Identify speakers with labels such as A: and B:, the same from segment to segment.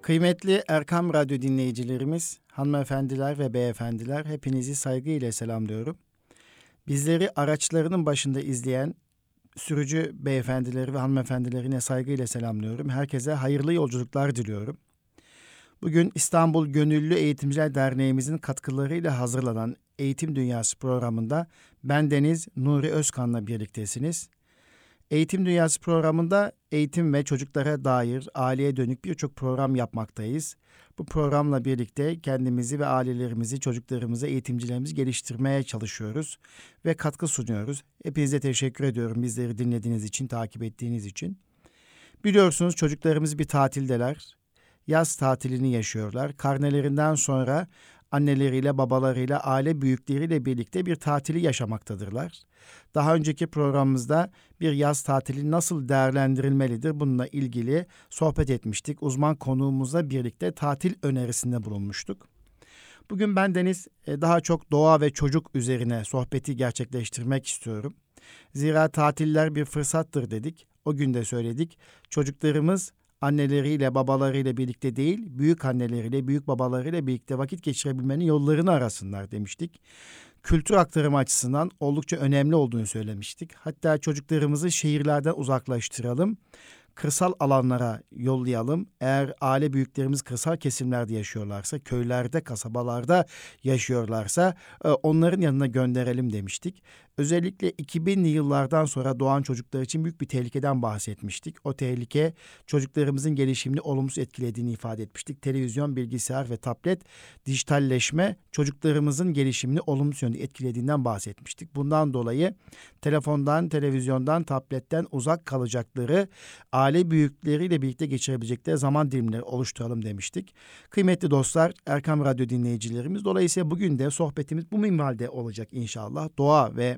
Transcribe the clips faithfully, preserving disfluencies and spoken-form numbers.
A: Kıymetli Erkam Radyo dinleyicilerimiz, hanımefendiler ve beyefendiler, hepinizi saygıyla selamlıyorum. Bizleri araçlarının başında izleyen sürücü beyefendileri ve hanımefendileri yine saygıyla selamlıyorum. Herkese hayırlı yolculuklar diliyorum. Bugün İstanbul Gönüllü Eğitimciler Derneğimizin katkılarıyla hazırlanan Eğitim Dünyası programında bendeniz Nuri Özkan'la birliktesiniz. Eğitim Dünyası programında eğitim ve çocuklara dair aileye dönük birçok program yapmaktayız. Bu programla birlikte kendimizi ve ailelerimizi, çocuklarımızı, eğitimcilerimizi geliştirmeye çalışıyoruz ve katkı sunuyoruz. Hepinize teşekkür ediyorum bizleri dinlediğiniz için, takip ettiğiniz için. Biliyorsunuz çocuklarımız bir tatildeler. Yaz tatilini yaşıyorlar. Karnelerinden sonra anneleriyle, babalarıyla, aile büyükleriyle birlikte bir tatili yaşamaktadırlar. Daha önceki programımızda bir yaz tatili nasıl değerlendirilmelidir bununla ilgili sohbet etmiştik. Uzman konuğumuzla birlikte tatil önerisinde bulunmuştuk. Bugün bendeniz daha çok doğa ve çocuk üzerine sohbeti gerçekleştirmek istiyorum. Zira tatiller bir fırsattır dedik. O gün de söyledik. Çocuklarımız anneleriyle, babalarıyla birlikte değil, büyük anneleriyle, büyük babalarıyla birlikte vakit geçirebilmenin yollarını arasınlar demiştik. Kültür aktarımı açısından oldukça önemli olduğunu söylemiştik. Hatta çocuklarımızı şehirlerden uzaklaştıralım, kırsal alanlara yollayalım. Eğer aile büyüklerimiz kırsal kesimlerde yaşıyorlarsa, köylerde, kasabalarda yaşıyorlarsa onların yanına gönderelim demiştik. Özellikle iki binli yıllardan sonra doğan çocuklar için büyük bir tehlikeden bahsetmiştik. O tehlike çocuklarımızın gelişimini olumsuz etkilediğini ifade etmiştik. Televizyon, bilgisayar ve tablet, dijitalleşme çocuklarımızın gelişimini olumsuz yönde etkilediğinden bahsetmiştik. Bundan dolayı telefondan, televizyondan, tabletten uzak kalacakları, aile büyükleriyle birlikte geçirebilecekleri zaman dilimleri oluşturalım demiştik. Kıymetli dostlar, Erkam Radyo dinleyicilerimiz, dolayısıyla bugün de sohbetimiz bu minvalde olacak inşallah. Doğa ve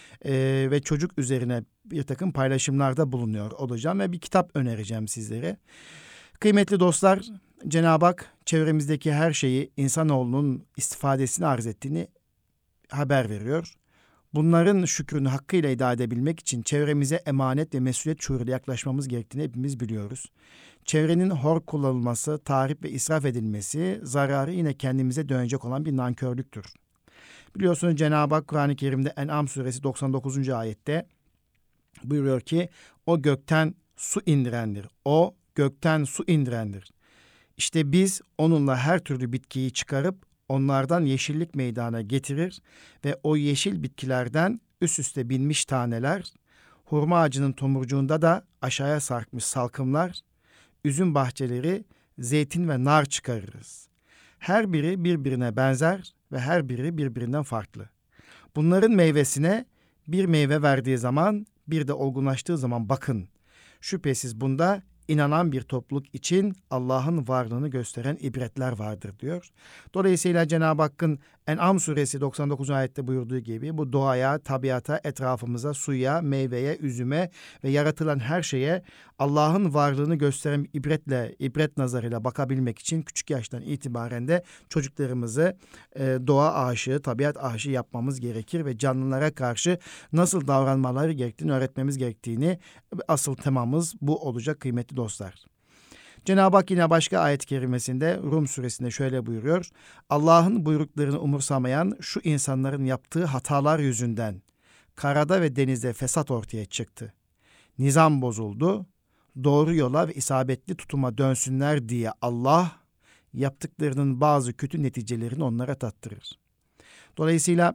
A: e, ve çocuk üzerine bir takım paylaşımlarda bulunuyor olacağım ve bir kitap önereceğim sizlere. Kıymetli dostlar, Cenab-ı Hak çevremizdeki her şeyi insanoğlunun istifadesine arz ettiğini haber veriyor. Bunların şükrünü hakkıyla eda edebilmek için çevremize emanet ve mesuliyet şuuruyla yaklaşmamız gerektiğini hepimiz biliyoruz. Çevrenin hor kullanılması, tahrip ve israf edilmesi zararı yine kendimize dönecek olan bir nankörlüktür. Biliyorsunuz Cenab-ı Hak Kur'an-ı Kerim'de En'am suresi doksan dokuzuncu ayette buyuruyor ki o gökten su indirendir. O gökten su indirendir. İşte biz onunla her türlü bitkiyi çıkarıp onlardan yeşillik meydana getirir ve o yeşil bitkilerden üst üste binmiş taneler, hurma ağacının tomurcuğunda da aşağıya sarkmış salkımlar, üzüm bahçeleri, zeytin ve nar çıkarırız. Her biri birbirine benzer ve her biri birbirinden farklı. Bunların meyvesine bir meyve verdiği zaman, bir de olgunlaştığı zaman bakın. Şüphesiz bunda inanan bir topluluk için Allah'ın varlığını gösteren ibretler vardır diyor. Dolayısıyla Cenab-ı Hakk'ın En'am suresi doksan dokuzuncu ayette buyurduğu gibi bu doğaya, tabiata, etrafımıza, suya, meyveye, üzüme ve yaratılan her şeye Allah'ın varlığını gösteren ibretle, ibret nazarıyla bakabilmek için küçük yaştan itibaren de çocuklarımızı e, doğa aşığı, tabiat aşığı yapmamız gerekir ve canlılara karşı nasıl davranmaları gerektiğini öğretmemiz gerektiğini, asıl temamız bu olacak kıymetli dostlar. Cenab-ı Hak yine başka ayet-i kerimesinde Rum suresinde şöyle buyuruyor. Allah'ın buyruklarını umursamayan şu insanların yaptığı hatalar yüzünden karada ve denizde fesat ortaya çıktı. Nizam bozuldu. Doğru yola ve isabetli tutuma dönsünler diye Allah yaptıklarının bazı kötü neticelerini onlara tattırır. Dolayısıyla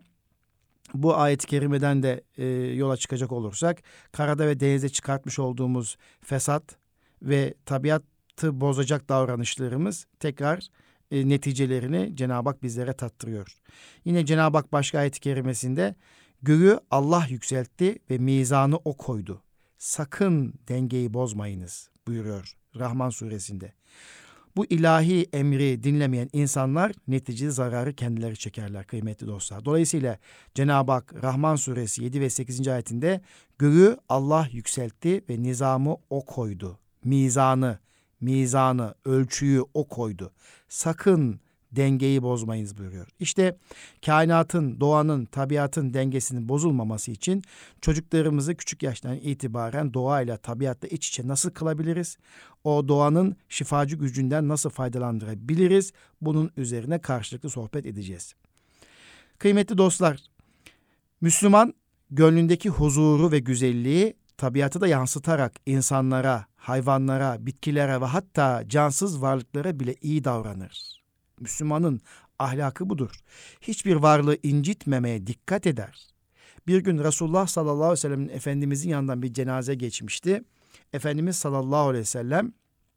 A: bu ayet-i kerimeden de e, yola çıkacak olursak karada ve denizde çıkartmış olduğumuz fesat ve tabiatı bozacak davranışlarımız tekrar e, neticelerini Cenab-ı Hak bizlere tattırıyor. Yine Cenab-ı Hak başka ayet-i kerimesinde göğü Allah yükseltti ve mizanı o koydu. Sakın dengeyi bozmayınız buyuruyor Rahman suresinde. Bu ilahi emri dinlemeyen insanlar neticede zararı kendileri çekerler kıymetli dostlar. Dolayısıyla Cenab-ı Hak Rahman suresi yedi ve sekizinci ayetinde göğü Allah yükseltti ve nizamı o koydu. Mizanı, mizanı, ölçüyü o koydu. Sakın dengeyi bozmayınız buyuruyor. İşte kainatın, doğanın, tabiatın dengesinin bozulmaması için çocuklarımızı küçük yaştan itibaren doğayla, tabiatla iç içe nasıl kılabiliriz? O doğanın şifacı gücünden nasıl faydalandırabiliriz? Bunun üzerine karşılıklı sohbet edeceğiz. Kıymetli dostlar, Müslüman gönlündeki huzuru ve güzelliği tabiatı da yansıtarak insanlara, hayvanlara, bitkilere ve hatta cansız varlıklara bile iyi davranır. Müslümanın ahlakı budur. Hiçbir varlığı incitmemeye dikkat eder. Bir gün Resulullah sallallahu aleyhi ve sellem'in Efendimizin yanından bir cenaze geçmişti. Efendimiz sallallahu aleyhi ve sellem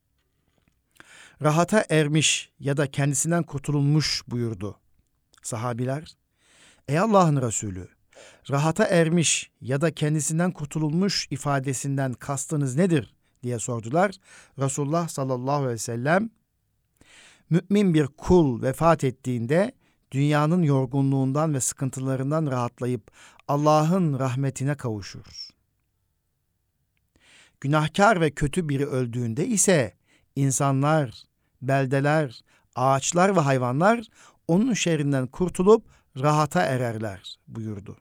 A: rahata ermiş ya da kendisinden kurtulmuş buyurdu. Sahabiler, ey Allah'ın Resulü, rahata ermiş ya da kendisinden kurtulmuş ifadesinden kastınız nedir diye sordular. Resulullah sallallahu aleyhi ve sellem, mümin bir kul vefat ettiğinde dünyanın yorgunluğundan ve sıkıntılarından rahatlayıp Allah'ın rahmetine kavuşur. Günahkar ve kötü biri öldüğünde ise insanlar, beldeler, ağaçlar ve hayvanlar onun şerrinden kurtulup rahata ererler buyurdu.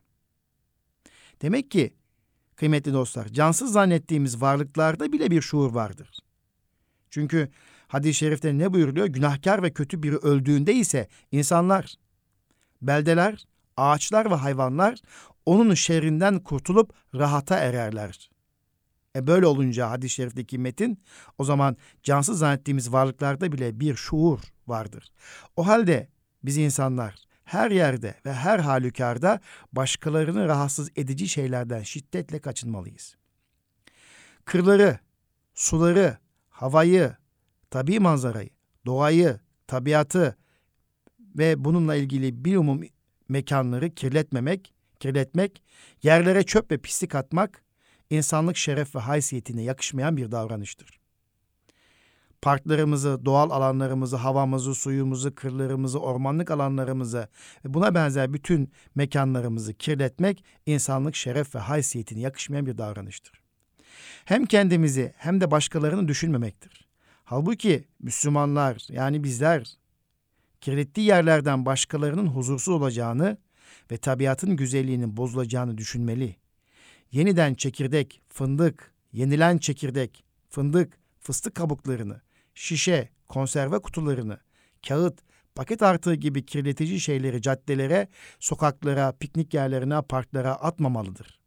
A: Demek ki kıymetli dostlar, cansız zannettiğimiz varlıklarda bile bir şuur vardır. Çünkü hadis-i şerifte ne buyuruluyor? Günahkar ve kötü biri öldüğünde ise insanlar, beldeler, ağaçlar ve hayvanlar onun şerrinden kurtulup rahata ererler. E böyle olunca hadis-i şerifteki metin, o zaman cansız zannettiğimiz varlıklarda bile bir şuur vardır. O halde biz insanlar her yerde ve her halükarda başkalarını rahatsız edici şeylerden şiddetle kaçınmalıyız. Kırları, suları, havayı, tabii manzarayı, doğayı, tabiatı ve bununla ilgili bilumum mekanları kirletmemek, kirletmek, yerlere çöp ve pislik atmak, insanlık şeref ve haysiyetine yakışmayan bir davranıştır. Parklarımızı, doğal alanlarımızı, havamızı, suyumuzu, kırlarımızı, ormanlık alanlarımızı ve buna benzer bütün mekanlarımızı kirletmek, insanlık şeref ve haysiyetine yakışmayan bir davranıştır. Hem kendimizi hem de başkalarını düşünmemektir. Halbuki Müslümanlar, yani bizler, kirlettiği yerlerden başkalarının huzursuz olacağını ve tabiatın güzelliğinin bozulacağını düşünmeli. Yeniden çekirdek, fındık, yenilen çekirdek, fındık, fıstık kabuklarını, şişe, konserve kutularını, kağıt, paket artığı gibi kirletici şeyleri caddelere, sokaklara, piknik yerlerine, parklara atmamalıdır.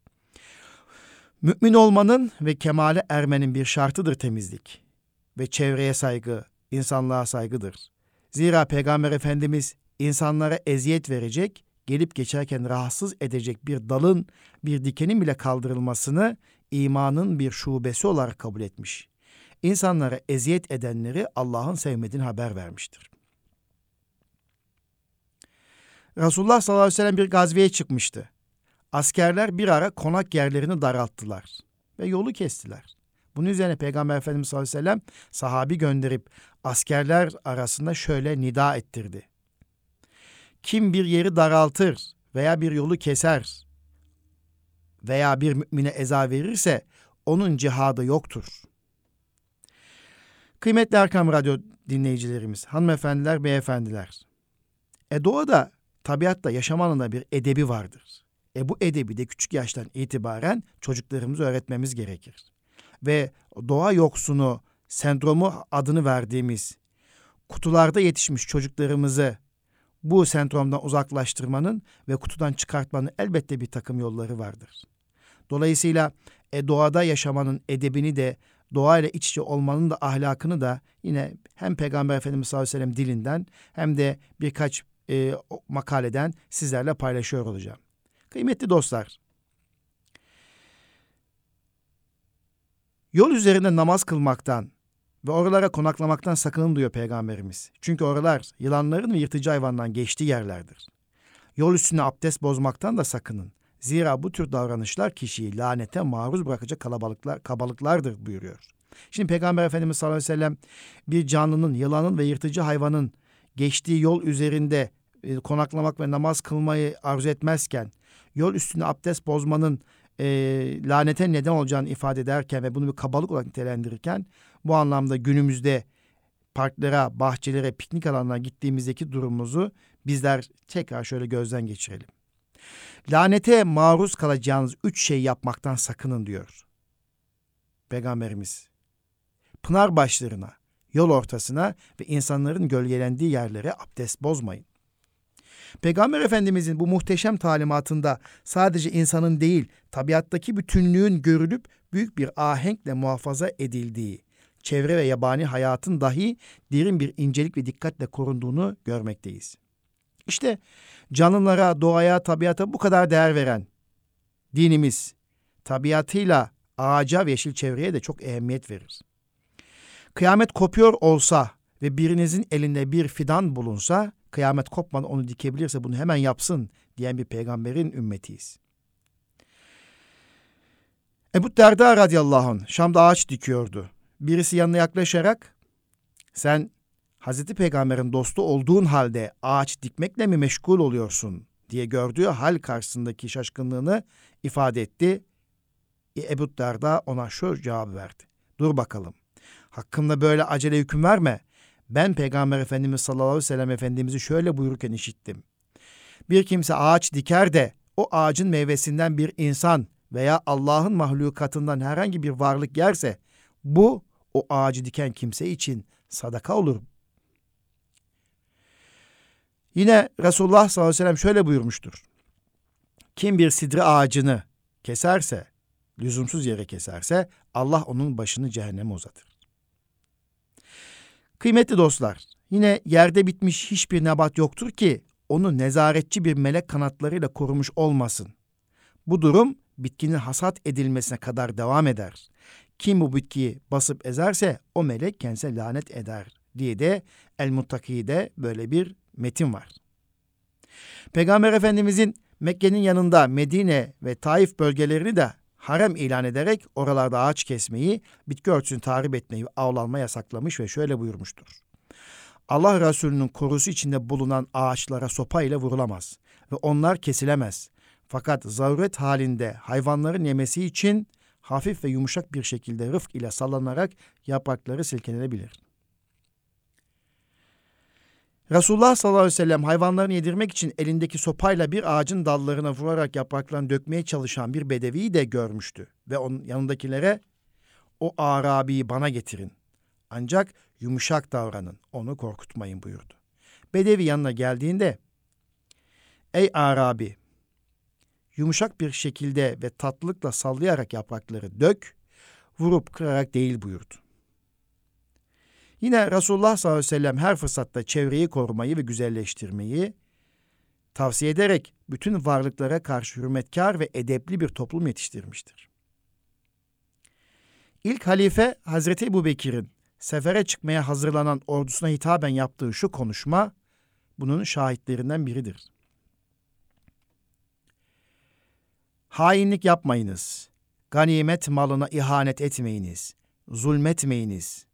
A: Mümin olmanın ve kemale ermenin bir şartıdır temizlik ve çevreye saygı, insanlığa saygıdır. Zira Peygamber Efendimiz insanlara eziyet verecek, gelip geçerken rahatsız edecek bir dalın, bir dikenin bile kaldırılmasını imanın bir şubesi olarak kabul etmiş. İnsanlara eziyet edenleri Allah'ın sevmediğini haber vermiştir. Resulullah sallallahu aleyhi ve sellem bir gazveye çıkmıştı. Askerler bir ara konak yerlerini daralttılar ve yolu kestiler. Bunun üzerine Peygamber Efendimiz sallallahu aleyhi ve sellem sahabi gönderip askerler arasında şöyle nida ettirdi. Kim bir yeri daraltır veya bir yolu keser veya bir mümine eza verirse onun cihadı yoktur. Kıymetli Erkam Radyo dinleyicilerimiz, hanımefendiler, beyefendiler. E doğada, tabiatta yaşamanın da bir edebi vardır. E bu edebi de küçük yaştan itibaren çocuklarımıza öğretmemiz gerekir. Ve doğa yoksunu sendromu adını verdiğimiz kutularda yetişmiş çocuklarımızı bu sendromdan uzaklaştırmanın ve kutudan çıkartmanın elbette bir takım yolları vardır. Dolayısıyla e, doğada yaşamanın edebini de, doğayla iç içe olmanın da ahlakını da yine hem Peygamber Efendimiz sallallahu aleyhi ve sellem dilinden hem de birkaç e, makaleden sizlerle paylaşıyor olacağım. Kıymetli dostlar, yol üzerinde namaz kılmaktan ve oralara konaklamaktan sakının diyor Peygamberimiz. Çünkü oralar yılanların ve yırtıcı hayvandan geçtiği yerlerdir. Yol üstüne abdest bozmaktan da sakının. Zira bu tür davranışlar kişiyi lanete maruz bırakacak kalabalıklar, kabalıklardır buyuruyor. Şimdi Peygamber Efendimiz sallallahu aleyhi ve sellem bir canlının, yılanın ve yırtıcı hayvanın geçtiği yol üzerinde e, konaklamak ve namaz kılmayı arzu etmezken, yol üstüne abdest bozmanın e, lanete neden olacağını ifade ederken ve bunu bir kabalık olarak nitelendirirken, bu anlamda günümüzde parklara, bahçelere, piknik alanlarına gittiğimizdeki durumumuzu bizler tekrar şöyle gözden geçirelim. Lanete maruz kalacağınız üç şey yapmaktan sakının diyor Peygamberimiz. Pınar başlarına, yol ortasına ve insanların gölgelendiği yerlere abdest bozmayın. Peygamber Efendimizin bu muhteşem talimatında sadece insanın değil, tabiattaki bütünlüğün görülüp büyük bir ahenkle muhafaza edildiği, çevre ve yabani hayatın dahi derin bir incelik ve dikkatle korunduğunu görmekteyiz. İşte canlılara, doğaya, tabiata bu kadar değer veren dinimiz, tabiatıyla ağaca ve yeşil çevreye de çok ehemmiyet verir. Kıyamet kopuyor olsa ve birinizin elinde bir fidan bulunsa, kıyamet kopmadan onu dikebilirse bunu hemen yapsın diyen bir peygamberin ümmetiyiz. Ebu Derda radıyallahu anh Şam'da ağaç dikiyordu. Birisi yanına yaklaşarak, sen Hazreti Peygamber'in dostu olduğun halde ağaç dikmekle mi meşgul oluyorsun diye gördüğü hal karşısındaki şaşkınlığını ifade etti. E, Ebu Derda ona şu cevabı verdi. Dur bakalım, hakkımda böyle acele hüküm verme. Ben Peygamber Efendimiz sallallahu aleyhi ve sellem Efendimiz'i şöyle buyururken işittim. Bir kimse ağaç diker de o ağacın meyvesinden bir insan veya Allah'ın mahlukatından herhangi bir varlık yerse bu o ağacı diken kimse için sadaka olur. Yine Resulullah sallallahu aleyhi ve sellem şöyle buyurmuştur. Kim bir sidre ağacını keserse, lüzumsuz yere keserse Allah onun başını cehenneme uzatır. Kıymetli dostlar, yine yerde bitmiş hiçbir nebat yoktur ki onu nezaretçi bir melek kanatlarıyla korumuş olmasın. Bu durum bitkinin hasat edilmesine kadar devam eder. Kim bu bitkiyi basıp ezerse o melek kendisine lanet eder diye de El-Muttaki'de böyle bir metin var. Peygamber Efendimizin Mekke'nin yanında Medine ve Taif bölgelerini de harem ilan ederek oralarda ağaç kesmeyi, bitki örtüsünü tahrip etmeyi, avlanma yasaklamış ve şöyle buyurmuştur. Allah Resulü'nün korusu içinde bulunan ağaçlara sopa ile vurulamaz ve onlar kesilemez. Fakat zaruret halinde hayvanların yemesi için hafif ve yumuşak bir şekilde rıfk ile sallanarak yaprakları silkelenebilir. Resulullah sallallahu aleyhi ve sellem hayvanlarını yedirmek için elindeki sopayla bir ağacın dallarına vurarak yapraklarını dökmeye çalışan bir bedeviyi de görmüştü. Ve onun yanındakilere o Arabi'yi bana getirin. Ancak yumuşak davranın, onu korkutmayın buyurdu. Bedevi yanına geldiğinde ey Arabi, yumuşak bir şekilde ve tatlılıkla sallayarak yaprakları dök, vurup kırarak değil buyurdu. Yine Resulullah sallallahu aleyhi ve sellem her fırsatta çevreyi korumayı ve güzelleştirmeyi tavsiye ederek bütün varlıklara karşı hürmetkar ve edepli bir toplum yetiştirmiştir. İlk halife Hazreti Ebubekir'in sefere çıkmaya hazırlanan ordusuna hitaben yaptığı şu konuşma bunun şahitlerinden biridir. Hainlik yapmayınız, ganimet malına ihanet etmeyiniz, zulmetmeyiniz,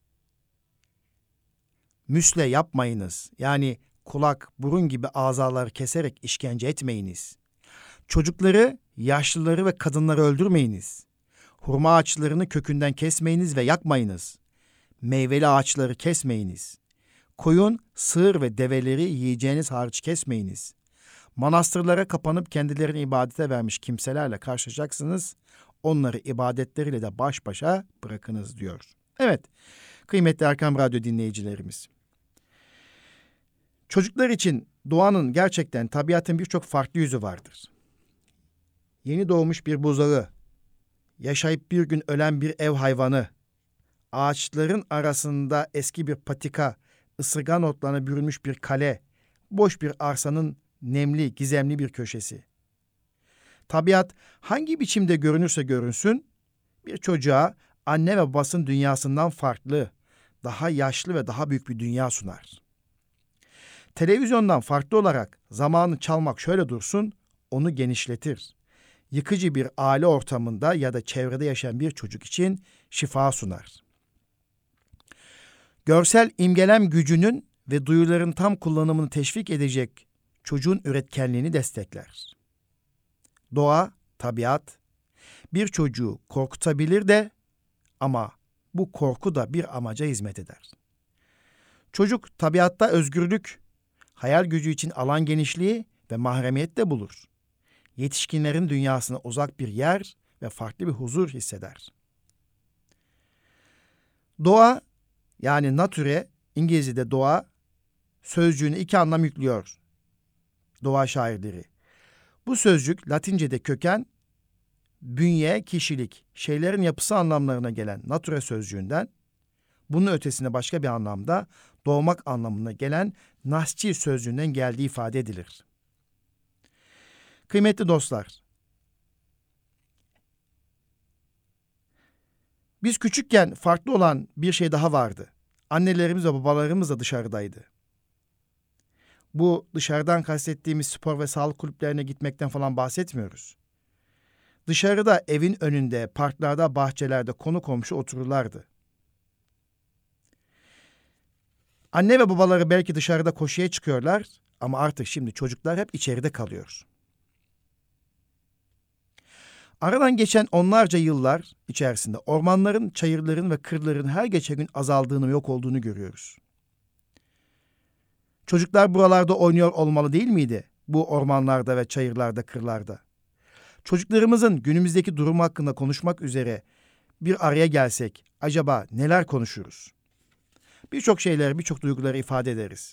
A: müsle yapmayınız, yani kulak, burun gibi azaları keserek işkence etmeyiniz. Çocukları, yaşlıları ve kadınları öldürmeyiniz. Hurma ağaçlarını kökünden kesmeyiniz ve yakmayınız. Meyveli ağaçları kesmeyiniz. Koyun, sığır ve develeri yiyeceğiniz hariç kesmeyiniz. Manastırlara kapanıp kendilerini ibadete vermiş kimselerle karşılaşacaksınız. Onları ibadetleriyle de baş başa bırakınız diyor. Evet, kıymetli Erkam Radyo dinleyicilerimiz. Çocuklar için doğanın gerçekten tabiatın birçok farklı yüzü vardır. Yeni doğmuş bir buzağı, yaşayıp bir gün ölen bir ev hayvanı, ağaçların arasında eski bir patika, ısırgan otlarına bürünmüş bir kale, boş bir arsanın nemli, gizemli bir köşesi. Tabiat hangi biçimde görünürse görünsün, bir çocuğa anne ve babasının dünyasından farklı, daha yaşlı ve daha büyük bir dünya sunar. Televizyondan farklı olarak zamanı çalmak şöyle dursun, onu genişletir. Yıkıcı bir aile ortamında ya da çevrede yaşayan bir çocuk için şifa sunar. Görsel imgelem gücünün ve duyuların tam kullanımını teşvik edecek çocuğun üretkenliğini destekler. Doğa, tabiat bir çocuğu korkutabilir de ama bu korku da bir amaca hizmet eder. Çocuk tabiatta özgürlük, hayal gücü için alan genişliği ve mahremiyet de bulur. Yetişkinlerin dünyasına uzak bir yer ve farklı bir huzur hisseder. Doğa, yani nature, İngilizce'de doğa sözcüğüne iki anlam yüklüyor doğa şairleri. Bu sözcük Latince'de köken, bünye, kişilik, şeylerin yapısı anlamlarına gelen nature sözcüğünden, bunun ötesinde başka bir anlamda doğmak anlamına gelen nasci sözcüğünden geldiği ifade edilir. Kıymetli dostlar, biz küçükken farklı olan bir şey daha vardı. Annelerimiz ve babalarımız da dışarıdaydı. Bu dışarıdan kastettiğimiz spor ve sağlık kulüplerine gitmekten falan bahsetmiyoruz. Dışarıda, evin önünde, parklarda, bahçelerde konu komşu otururlardı. Anne ve babaları belki dışarıda koşuya çıkıyorlar ama artık şimdi çocuklar hep içeride kalıyor. Aradan geçen onlarca yıllar içerisinde ormanların, çayırların ve kırların her geçen gün azaldığını ve yok olduğunu görüyoruz. Çocuklar buralarda oynuyor olmalı değil miydi? Bu ormanlarda ve çayırlarda, kırlarda. Çocuklarımızın günümüzdeki durumu hakkında konuşmak üzere bir araya gelsek acaba neler konuşuruz? Birçok şeyler, birçok duyguları ifade ederiz.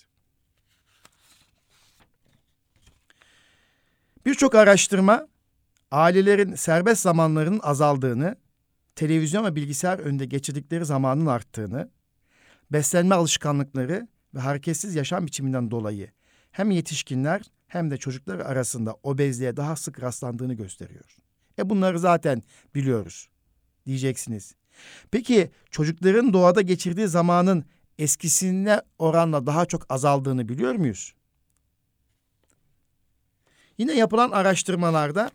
A: Birçok araştırma ailelerin serbest zamanlarının azaldığını, televizyon ve bilgisayar önünde geçirdikleri zamanın arttığını, beslenme alışkanlıkları ve hareketsiz yaşam biçiminden dolayı hem yetişkinler hem de çocuklar arasında obezliğe daha sık rastlandığını gösteriyor. E bunları zaten biliyoruz diyeceksiniz. Peki çocukların doğada geçirdiği zamanın eskisine oranla daha çok azaldığını biliyor muyuz? Yine yapılan araştırmalarda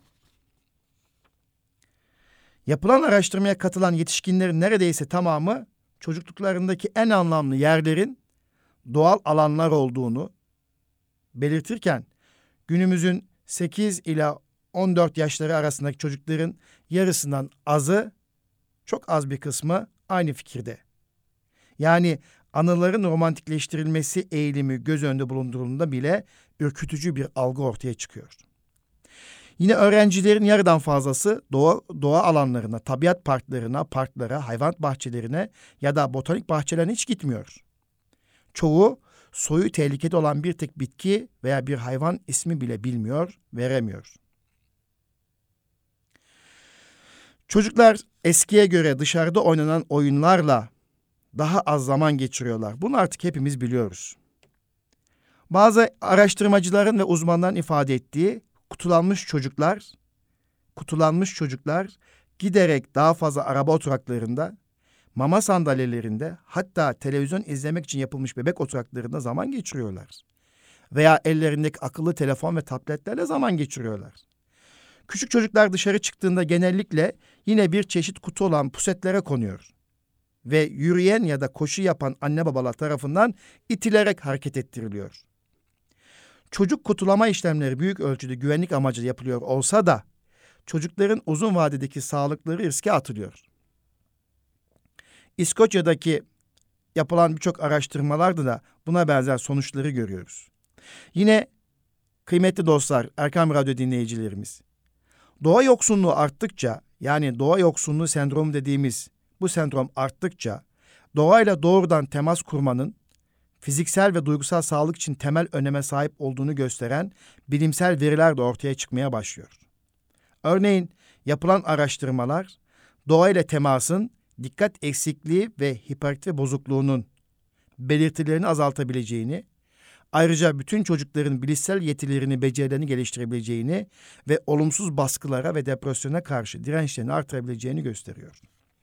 A: yapılan araştırmaya katılan yetişkinlerin neredeyse tamamı çocukluklarındaki en anlamlı yerlerin doğal alanlar olduğunu belirtirken günümüzün sekiz ila on dört yaşları arasındaki çocukların yarısından azı, çok az bir kısmı aynı fikirde. Yani anıların romantikleştirilmesi eğilimi göz önünde bulundurulduğunda bile ürkütücü bir algı ortaya çıkıyor. Yine öğrencilerin yarıdan fazlası doğa, doğa alanlarına, tabiat parklarına, parklara, hayvan bahçelerine ya da botanik bahçelerine hiç gitmiyor. Çoğu soyu tehlikede olan bir tek bitki veya bir hayvan ismi bile bilmiyor, veremiyor. Çocuklar eskiye göre dışarıda oynanan oyunlarla daha az zaman geçiriyorlar. Bunu artık hepimiz biliyoruz. Bazı araştırmacıların ve uzmanların ifade ettiği kutulanmış çocuklar, kutulanmış çocuklar giderek daha fazla araba oturaklarında, mama sandalyelerinde, hatta televizyon izlemek için yapılmış bebek oturaklarında zaman geçiriyorlar. Veya ellerindeki akıllı telefon ve tabletlerle zaman geçiriyorlar. Küçük çocuklar dışarı çıktığında genellikle yine bir çeşit kutu olan pusetlere konuyor. Ve yürüyen ya da koşu yapan anne babalar tarafından itilerek hareket ettiriliyor. Çocuk kutulama işlemleri büyük ölçüde güvenlik amacıyla yapılıyor olsa da çocukların uzun vadedeki sağlıkları riske atılıyor. İskoçya'daki yapılan birçok araştırmalarda da buna benzer sonuçları görüyoruz. Yine kıymetli dostlar, Erkam Radyo dinleyicilerimiz, doğa yoksunluğu arttıkça, yani doğa yoksunluğu sendromu dediğimiz bu sendrom arttıkça doğayla doğrudan temas kurmanın fiziksel ve duygusal sağlık için temel öneme sahip olduğunu gösteren bilimsel veriler de ortaya çıkmaya başlıyor. Örneğin yapılan araştırmalar doğayla temasın dikkat eksikliği ve hiperaktif bozukluğunun belirtilerini azaltabileceğini, ayrıca bütün çocukların bilişsel yetilerini, becerilerini geliştirebileceğini ve olumsuz baskılara ve depresyona karşı dirençlerini artırabileceğini gösteriyor.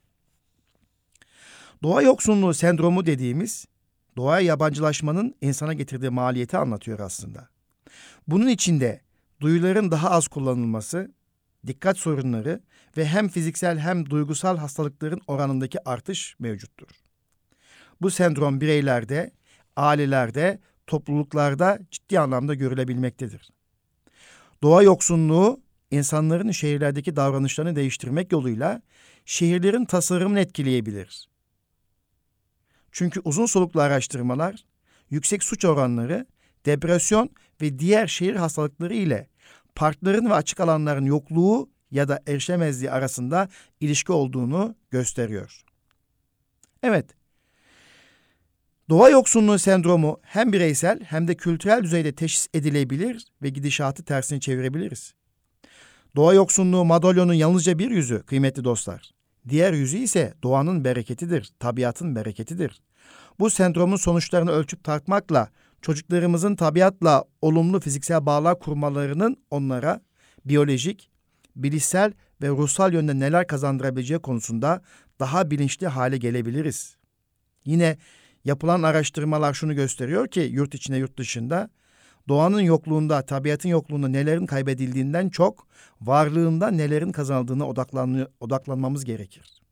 A: Doğa yoksunluğu sendromu dediğimiz, doğaya yabancılaşmanın insana getirdiği maliyeti anlatıyor aslında. Bunun içinde duyuların daha az kullanılması, dikkat sorunları ve hem fiziksel hem duygusal hastalıkların oranındaki artış mevcuttur. Bu sendrom bireylerde, ailelerde, topluluklarda ciddi anlamda görülebilmektedir. Doğa yoksunluğu insanların şehirlerdeki davranışlarını değiştirmek yoluyla şehirlerin tasarımını etkileyebilir. Çünkü uzun soluklu araştırmalar yüksek suç oranları, depresyon ve diğer şehir hastalıkları ile parkların ve açık alanların yokluğu ya da erişemezliği arasında ilişki olduğunu gösteriyor. Evet, doğa yoksunluğu sendromu hem bireysel hem de kültürel düzeyde teşhis edilebilir ve gidişatı tersine çevirebiliriz. Doğa yoksunluğu madalyonun yalnızca bir yüzü kıymetli dostlar. Diğer yüzü ise doğanın bereketidir, tabiatın bereketidir. Bu sendromun sonuçlarını ölçüp tartmakla çocuklarımızın tabiatla olumlu fiziksel bağlar kurmalarının onlara biyolojik, bilişsel ve ruhsal yönde neler kazandırabileceği konusunda daha bilinçli hale gelebiliriz. Yine yapılan araştırmalar şunu gösteriyor ki yurt içinde yurt dışında doğanın yokluğunda, tabiatın yokluğunda nelerin kaybedildiğinden çok varlığında nelerin kazanıldığına odaklan, odaklanmamız gerekir.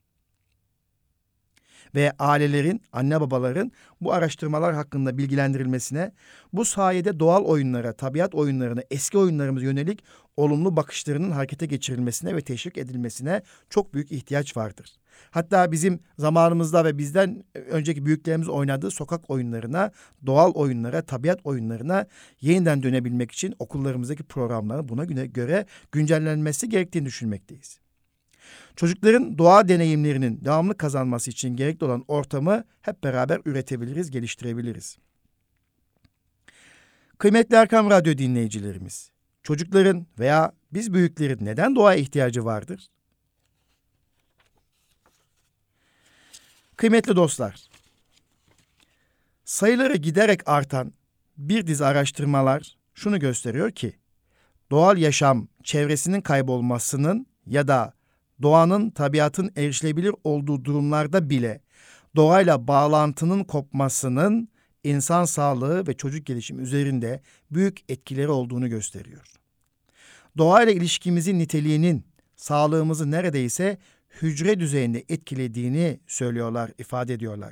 A: Ve ailelerin, anne babaların bu araştırmalar hakkında bilgilendirilmesine, bu sayede doğal oyunlara, tabiat oyunlarına, eski oyunlarımıza yönelik olumlu bakışlarının harekete geçirilmesine ve teşvik edilmesine çok büyük ihtiyaç vardır. Hatta bizim zamanımızda ve bizden önceki büyüklerimiz oynadığı sokak oyunlarına, doğal oyunlara, tabiat oyunlarına yeniden dönebilmek için okullarımızdaki programların buna göre güncellenmesi gerektiğini düşünmekteyiz. Çocukların doğa deneyimlerinin devamlı kazanması için gerekli olan ortamı hep beraber üretebiliriz, geliştirebiliriz. Kıymetli Erkam Radyo dinleyicilerimiz, çocukların veya biz büyüklerin neden doğaya ihtiyacı vardır? Kıymetli dostlar, sayıları giderek artan bir dizi araştırmalar şunu gösteriyor ki, doğal yaşam çevresinin kaybolmasının ya da doğanın, tabiatın erişilebilir olduğu durumlarda bile doğayla bağlantının kopmasının insan sağlığı ve çocuk gelişimi üzerinde büyük etkileri olduğunu gösteriyor. Doğayla ilişkimizin niteliğinin sağlığımızı neredeyse hücre düzeyinde etkilediğini söylüyorlar, ifade ediyorlar.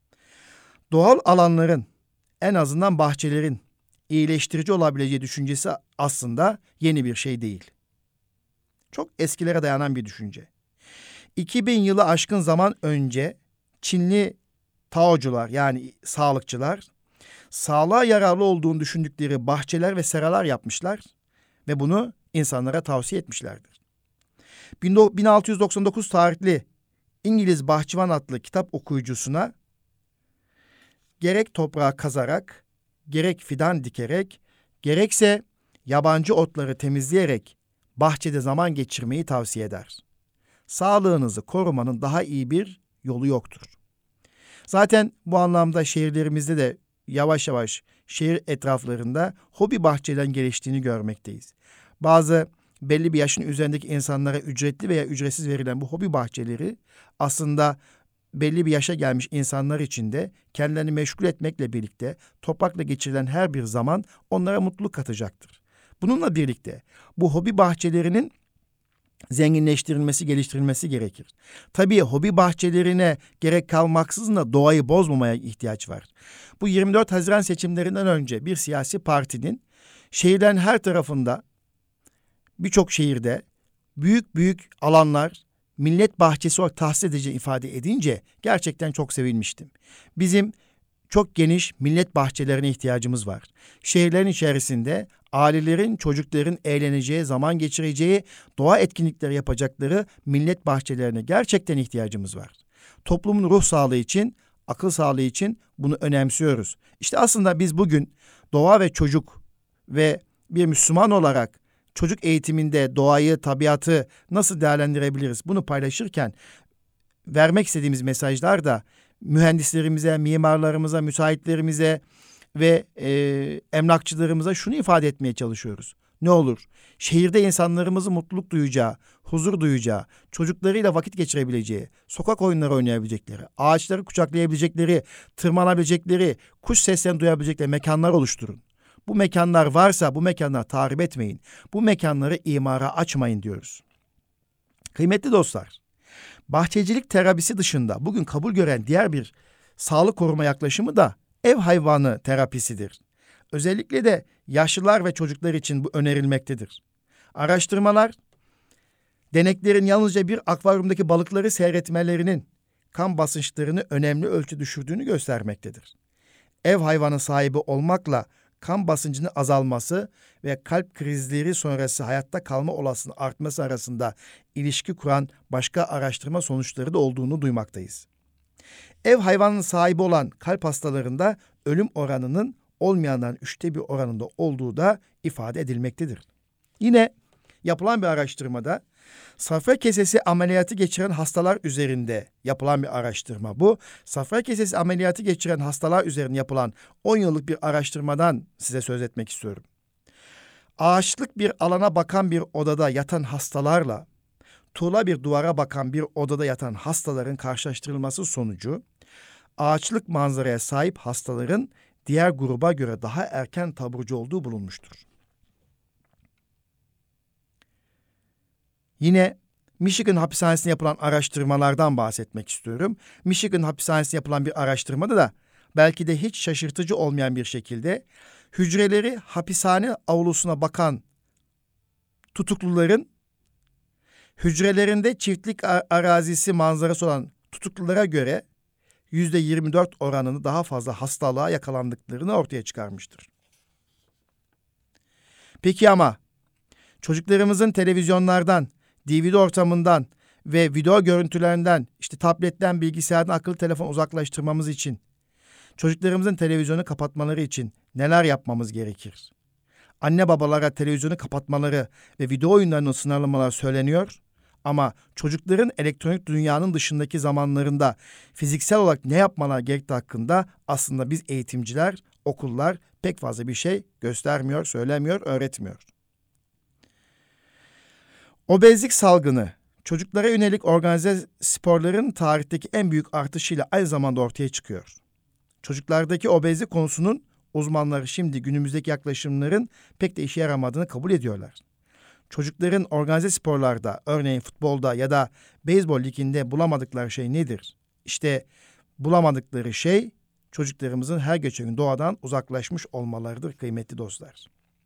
A: Doğal alanların, en azından bahçelerin iyileştirici olabileceği düşüncesi aslında yeni bir şey değil. Çok eskilere dayanan bir düşünce. iki bin yılı aşkın zaman önce Çinli Taocular yani sağlıkçılar sağlığa yararlı olduğunu düşündükleri bahçeler ve seralar yapmışlar ve bunu insanlara tavsiye etmişlerdir. bin altı yüz doksan dokuz tarihli İngiliz Bahçıvan adlı kitap okuyucusuna gerek toprağı kazarak, gerek fidan dikerek, gerekse yabancı otları temizleyerek bahçede zaman geçirmeyi tavsiye eder. Sağlığınızı korumanın daha iyi bir yolu yoktur. Zaten bu anlamda şehirlerimizde de yavaş yavaş şehir etraflarında hobi bahçelerin geliştiğini görmekteyiz. Bazı belli bir yaşın üzerindeki insanlara ücretli veya ücretsiz verilen bu hobi bahçeleri aslında belli bir yaşa gelmiş insanlar için de kendilerini meşgul etmekle birlikte toprakla geçirilen her bir zaman onlara mutluluk katacaktır. Bununla birlikte bu hobi bahçelerinin zenginleştirilmesi, geliştirilmesi gerekir. Tabii hobi bahçelerine gerek kalmaksızın da doğayı bozmamaya ihtiyaç var. Bu yirmi dört Haziran seçimlerinden önce bir siyasi partinin şehirlerin her tarafında, birçok şehirde büyük büyük alanlar millet bahçesi olarak tahsis edeceğini ifade edince gerçekten çok sevinmiştim. Bizim çok geniş millet bahçelerine ihtiyacımız var. Şehirlerin içerisinde ailelerin, çocukların eğleneceği, zaman geçireceği, doğa etkinlikleri yapacakları millet bahçelerine gerçekten ihtiyacımız var. Toplumun ruh sağlığı için, akıl sağlığı için bunu önemsiyoruz. İşte aslında biz bugün doğa ve çocuk ve bir Müslüman olarak çocuk eğitiminde doğayı, tabiatı nasıl değerlendirebiliriz? Bunu paylaşırken vermek istediğimiz mesajlar da mühendislerimize, mimarlarımıza, müteahhitlerimize ve e, emlakçılarımıza şunu ifade etmeye çalışıyoruz. Ne olur, şehirde insanlarımızın mutluluk duyacağı, huzur duyacağı, çocuklarıyla vakit geçirebileceği, sokak oyunları oynayabilecekleri, ağaçları kucaklayabilecekleri, tırmanabilecekleri, kuş seslerini duyabilecekleri mekanlar oluşturun. Bu mekanlar varsa bu mekanları tahrip etmeyin. Bu mekanları imara açmayın diyoruz. Kıymetli dostlar, bahçecilik terapisi dışında bugün kabul gören diğer bir sağlık koruma yaklaşımı da ev hayvanı terapisidir. Özellikle de yaşlılar ve çocuklar için bu önerilmektedir. Araştırmalar, deneklerin yalnızca bir akvaryumdaki balıkları seyretmelerinin kan basınçlarını önemli ölçüde düşürdüğünü göstermektedir. ev hayvanı sahibi olmakla kan basıncının azalması ve kalp krizleri sonrası hayatta kalma olasılığının artması arasında ilişki kuran başka araştırma sonuçları da olduğunu duymaktayız. Ev hayvanının sahibi olan kalp hastalarında ölüm oranının olmayanların üçte bir oranında olduğu da ifade edilmektedir. Yine yapılan bir araştırmada safra kesesi ameliyatı geçiren hastalar üzerinde yapılan bir araştırma bu. Safra kesesi ameliyatı geçiren hastalar üzerinde yapılan on yıllık bir araştırmadan size söz etmek istiyorum. Ağaçlık bir alana bakan bir odada yatan hastalarla tuğla bir duvara bakan bir odada yatan hastaların karşılaştırılması sonucu ağaçlık manzaraya sahip hastaların diğer gruba göre daha erken taburcu olduğu bulunmuştur. Yine Michigan hapishanesinde yapılan araştırmalardan bahsetmek istiyorum. Michigan hapishanesinde yapılan bir araştırmada da belki de hiç şaşırtıcı olmayan bir şekilde hücreleri hapishane avlusuna bakan tutukluların hücrelerinde çiftlik arazisi manzarası olan tutuklulara göre yüzde yirmi dört oranını daha fazla hastalığa yakalandıklarını ortaya çıkarmıştır. Peki ama çocuklarımızın televizyonlardan, D V D ortamından ve video görüntülerinden, işte tabletten, bilgisayardan akıllı telefon uzaklaştırmamız için, çocuklarımızın televizyonu kapatmaları için neler yapmamız gerekir? Anne babalara televizyonu kapatmaları ve video oyunlarının sınırlamaları söyleniyor ama çocukların elektronik dünyanın dışındaki zamanlarında fiziksel olarak ne yapmaları gerektiği hakkında aslında biz eğitimciler, okullar pek fazla bir şey göstermiyor, söylemiyor, öğretmiyor. Obezlik salgını, çocuklara yönelik organize sporların tarihteki en büyük artışıyla aynı zamanda ortaya çıkıyor. Çocuklardaki obezlik konusunun uzmanları şimdi günümüzdeki yaklaşımların pek de işe yaramadığını kabul ediyorlar. Çocukların organize sporlarda, örneğin futbolda ya da beyzbol liginde bulamadıkları şey nedir? İşte bulamadıkları şey çocuklarımızın her geçen gün doğadan uzaklaşmış olmalarıdır kıymetli dostlar.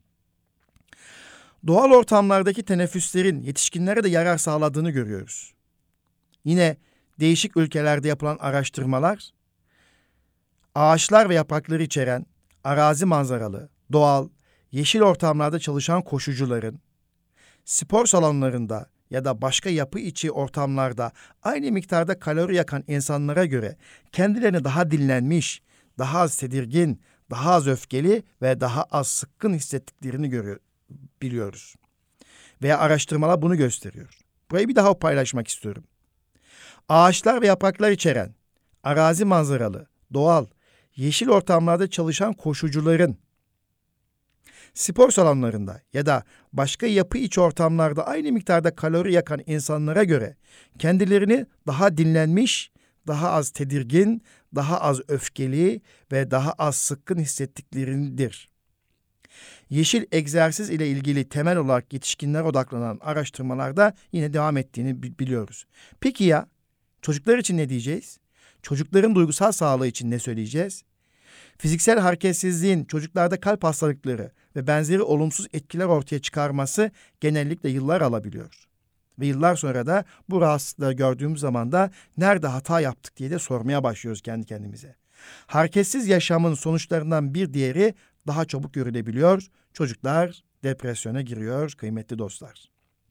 A: Doğal ortamlardaki teneffüslerin yetişkinlere de yarar sağladığını görüyoruz. Yine değişik ülkelerde yapılan araştırmalar, ağaçlar ve yaprakları içeren arazi manzaralı, doğal, yeşil ortamlarda çalışan koşucuların, spor salonlarında ya da başka yapı içi ortamlarda aynı miktarda kalori yakan insanlara göre kendilerini daha dinlenmiş, daha az tedirgin, daha az öfkeli ve daha az sıkkın hissettiklerini görüyor, biliyoruz. Veya araştırmalar bunu gösteriyor. Burayı bir daha paylaşmak istiyorum. Ağaçlar ve yapraklar içeren, arazi manzaralı, doğal, yeşil ortamlarda çalışan koşucuların, spor salonlarında ya da başka yapı içi ortamlarda aynı miktarda kalori yakan insanlara göre kendilerini daha dinlenmiş, daha az tedirgin, daha az öfkeli ve daha az sıkkın hissettiklerindir. Yeşil egzersiz ile ilgili temel olarak yetişkinler odaklanan araştırmalarda yine devam ettiğini biliyoruz. Peki ya çocuklar için ne diyeceğiz? Çocukların duygusal sağlığı için ne söyleyeceğiz? Fiziksel hareketsizliğin çocuklarda kalp hastalıkları ve benzeri olumsuz etkiler ortaya çıkarması genellikle yıllar alabiliyor. Ve yıllar sonra da bu rahatsızlıkları gördüğümüz zaman da nerede hata yaptık diye de sormaya başlıyoruz kendi kendimize. Hareketsiz yaşamın sonuçlarından bir diğeri daha çabuk görülebiliyor. Çocuklar depresyona giriyor kıymetli dostlar.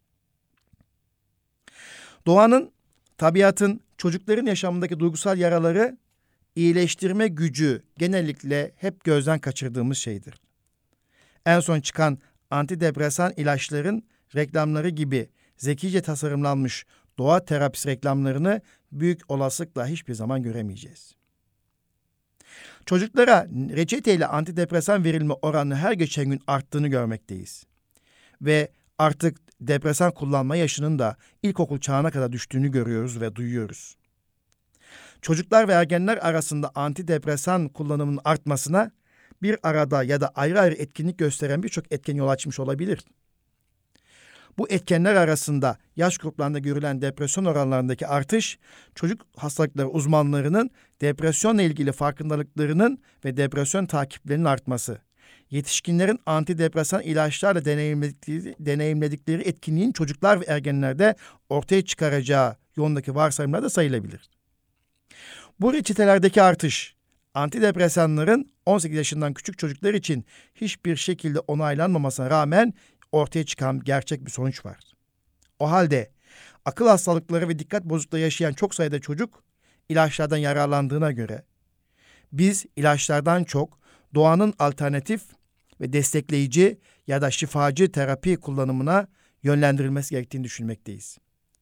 A: Doğanın, tabiatın çocukların yaşamındaki duygusal yaraları iyileştirme gücü genellikle hep gözden kaçırdığımız şeydir. En son çıkan antidepresan ilaçların reklamları gibi zekice tasarımlanmış doğa terapisi reklamlarını büyük olasılıkla hiçbir zaman göremeyeceğiz. Çocuklara reçeteyle antidepresan verilme oranı her geçen gün arttığını görmekteyiz. Ve artık depresan kullanma yaşının da ilkokul çağına kadar düştüğünü görüyoruz ve duyuyoruz. Çocuklar ve ergenler arasında antidepresan kullanımının artmasına bir arada ya da ayrı ayrı etkinlik gösteren birçok etken yol açmış olabilir. Bu etkenler arasında yaş gruplarında görülen depresyon oranlarındaki artış, çocuk hastalıkları uzmanlarının depresyonla ilgili farkındalıklarının ve depresyon takiplerinin artması, yetişkinlerin antidepresan ilaçlarla deneyimledikleri, deneyimledikleri etkinliğin çocuklar ve ergenlerde ortaya çıkaracağı yolundaki varsayımlar da sayılabilir. Bu reçetelerdeki artış, Antidepresanların on sekiz yaşından küçük çocuklar için hiçbir şekilde onaylanmamasına rağmen ortaya çıkan gerçek bir sonuç var. O halde akıl hastalıkları ve dikkat bozukluğu yaşayan çok sayıda çocuk ilaçlardan yararlandığına göre biz ilaçlardan çok doğanın alternatif ve destekleyici ya da şifacı terapi kullanımına yönlendirilmesi gerektiğini düşünmekteyiz.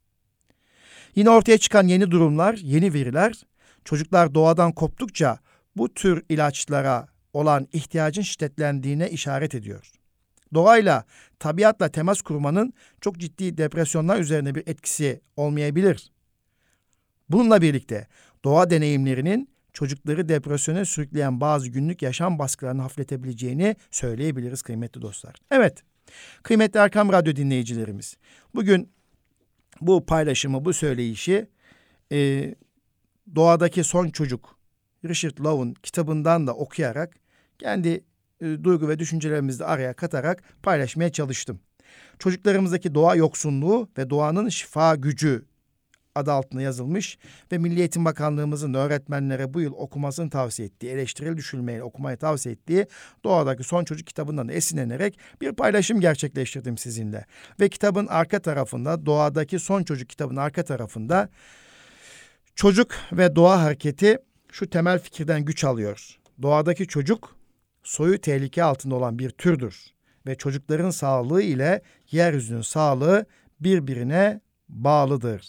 A: Yine ortaya çıkan yeni durumlar, yeni veriler çocuklar doğadan koptukça bu tür ilaçlara olan ihtiyacın şiddetlendiğine işaret ediyor. Doğayla, tabiatla temas kurmanın çok ciddi depresyonlar üzerine bir etkisi olmayabilir. Bununla birlikte doğa deneyimlerinin çocukları depresyona sürükleyen bazı günlük yaşam baskılarını hafifletebileceğini söyleyebiliriz kıymetli dostlar. Evet, kıymetli Erkam Radyo dinleyicilerimiz, bugün bu paylaşımı, bu söyleyişi e, Doğadaki Son Çocuk, Richard Louw'un kitabından da okuyarak kendi e, duygu ve düşüncelerimizi de araya katarak paylaşmaya çalıştım. Çocuklarımızdaki doğa yoksunluğu ve doğanın şifa gücü adı altında yazılmış ve Milli Eğitim Bakanlığımızın öğretmenlere bu yıl okumasını tavsiye ettiği, eleştirel düşünmeyi okumayı tavsiye ettiği Doğadaki Son Çocuk kitabından da esinlenerek bir paylaşım gerçekleştirdim sizinle. Ve kitabın arka tarafında, Doğadaki Son Çocuk kitabının arka tarafında çocuk ve doğa hareketi şu temel fikirden güç alıyor. Doğadaki çocuk soyu tehlike altında olan bir türdür ve çocukların sağlığı ile yeryüzünün sağlığı birbirine bağlıdır.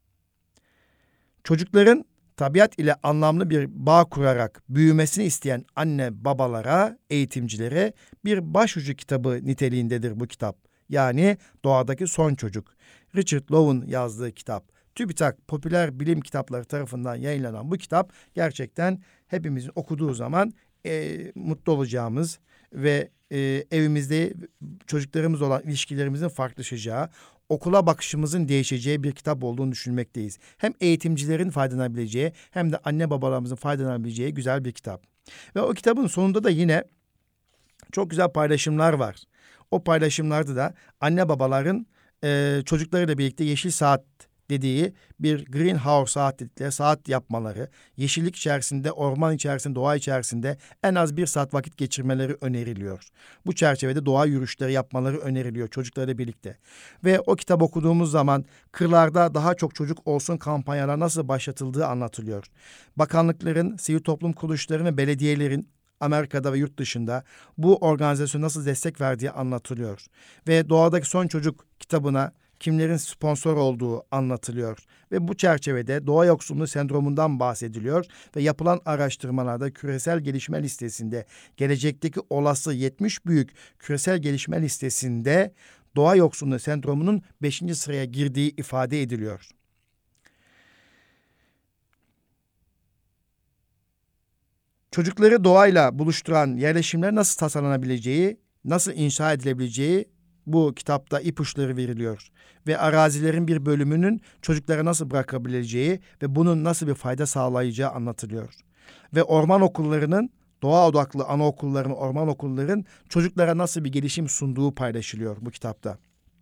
A: Çocukların tabiat ile anlamlı bir bağ kurarak büyümesini isteyen anne babalara, eğitimcilere bir başucu kitabı niteliğindedir bu kitap. Yani Doğadaki Son Çocuk. Richard Louw'un yazdığı kitap. TÜBİTAK popüler bilim kitapları tarafından yayınlanan bu kitap gerçekten hepimizin okuduğu zaman e, mutlu olacağımız ve e, evimizde çocuklarımız olan ilişkilerimizin farklılaşacağı, okula bakışımızın değişeceği bir kitap olduğunu düşünmekteyiz. Hem eğitimcilerin faydalanabileceği hem de anne babalarımızın faydalanabileceği güzel bir kitap. Ve o kitabın sonunda da yine çok güzel paylaşımlar var. O paylaşımlarda da anne babaların e, çocuklarıyla birlikte yeşil saat dediği bir greenhouse saat dedikleri saat yapmaları, yeşillik içerisinde, orman içerisinde, doğa içerisinde en az bir saat vakit geçirmeleri öneriliyor. Bu çerçevede doğa yürüyüşleri yapmaları öneriliyor çocuklarla birlikte. Ve o kitap okuduğumuz zaman kırlarda daha çok çocuk olsun kampanyalar nasıl başlatıldığı anlatılıyor. Bakanlıkların, sivil toplum kuruluşları ve belediyelerin Amerika'da ve yurt dışında bu organizasyona nasıl destek verdiği anlatılıyor. Ve Doğadaki Son Çocuk kitabına kimlerin sponsor olduğu anlatılıyor. Ve bu çerçevede doğa yoksunluğu sendromundan bahsediliyor ve yapılan araştırmalarda küresel gelişme listesinde gelecekteki olası yetmiş büyük küresel gelişme listesinde doğa yoksunluğu sendromunun beşinci sıraya girdiği ifade ediliyor. Çocukları doğayla buluşturan yerleşimler nasıl tasarlanabileceği, nasıl inşa edilebileceği bu kitapta ipuçları veriliyor. Ve arazilerin bir bölümünün çocuklara nasıl bırakabileceği ve bunun nasıl bir fayda sağlayacağı anlatılıyor. Ve orman okullarının, doğa odaklı anaokulların, orman okulların çocuklara nasıl bir gelişim sunduğu paylaşılıyor bu kitapta.